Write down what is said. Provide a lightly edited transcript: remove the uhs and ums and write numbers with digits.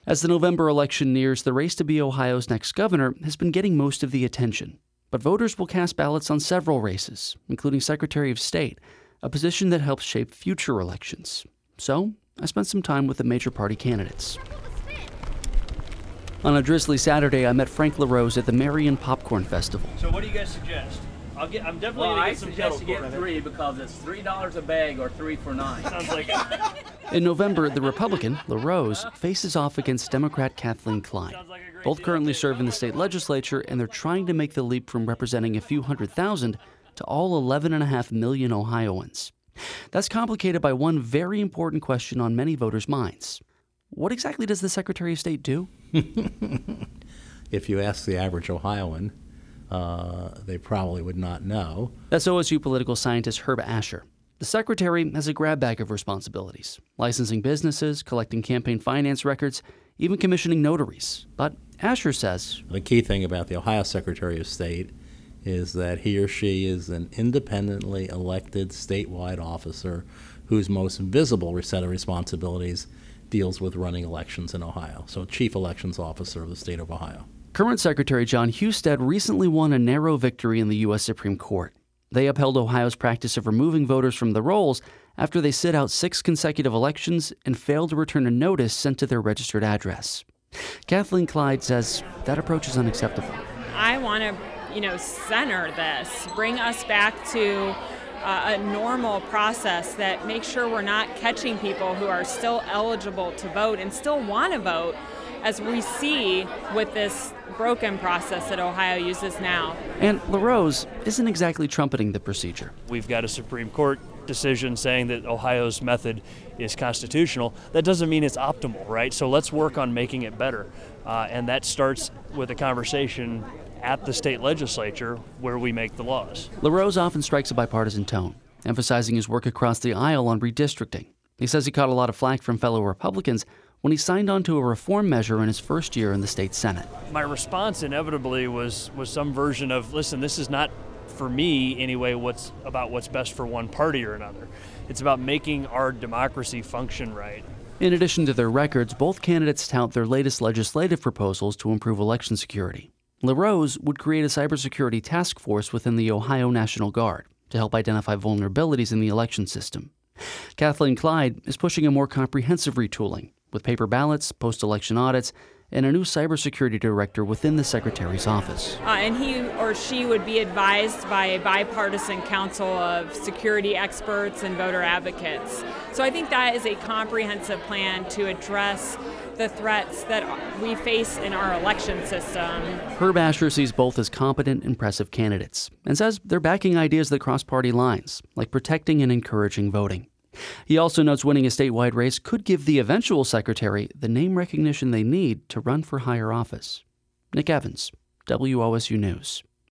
As the November election nears, the race to be Ohio's next governor has been getting most of the attention. But voters will cast ballots on several races, including Secretary of State, a position that helps shape future elections. So, I spent some time with the major party candidates. On a drizzly Saturday, I met Frank LaRose at the Marion Popcorn Festival. So what do you guys suggest? I'm definitely going to get some suggest you get 3 because it's $3 a bag or 3 for $9. Sounds like it. In November, the Republican, LaRose, faces off against Democrat Kathleen Klein. Both currently serve in the state legislature, and they're trying to make the leap from representing a few 100,000 to all 11.5 million Ohioans. That's complicated by one very important question on many voters' minds. What exactly does the Secretary of State do? If you ask the average Ohioan, they probably would not know. That's OSU political scientist Herb Asher. The Secretary has a grab bag of responsibilities, licensing businesses, collecting campaign finance records, even commissioning notaries. But Asher says the key thing about the Ohio Secretary of State is that he or she is an independently elected statewide officer whose most visible set of responsibilities deals with running elections in Ohio. So Chief Elections Officer of the state of Ohio. Current Secretary John Husted recently won a narrow victory in the U.S. Supreme Court. They upheld Ohio's practice of removing voters from the rolls after they sit out 6 consecutive elections and failed to return a notice sent to their registered address. Kathleen Klein says that approach is unacceptable. I want to, center this, bring us back to a normal process that makes sure we're not catching people who are still eligible to vote and still want to vote, as we see with this broken process that Ohio uses now. And LaRose isn't exactly trumpeting the procedure. We've got a Supreme Court decision saying that Ohio's method is constitutional. That doesn't mean it's optimal, right? So let's work on making it better. And that starts with a conversation at the state legislature where we make the laws. LaRose often strikes a bipartisan tone, emphasizing his work across the aisle on redistricting. He says he caught a lot of flack from fellow Republicans when he signed on to a reform measure in his first year in the state Senate. My response inevitably was some version of, listen, this is not for me anyway what's best for one party or another. It's about making our democracy function right. In addition to their records, both candidates tout their latest legislative proposals to improve election security. LaRose would create a cybersecurity task force within the Ohio National Guard to help identify vulnerabilities in the election system. Kathleen Klein is pushing a more comprehensive retooling, with paper ballots, post-election audits, and a new cybersecurity director within the Secretary's office. And he or she would be advised by a bipartisan council of security experts and voter advocates. So I think that is a comprehensive plan to address the threats that we face in our election system. Herb Asher sees both as competent, impressive candidates and says they're backing ideas that cross party lines, like protecting and encouraging voting. He also notes winning a statewide race could give the eventual secretary the name recognition they need to run for higher office. Nick Evans, WOSU News.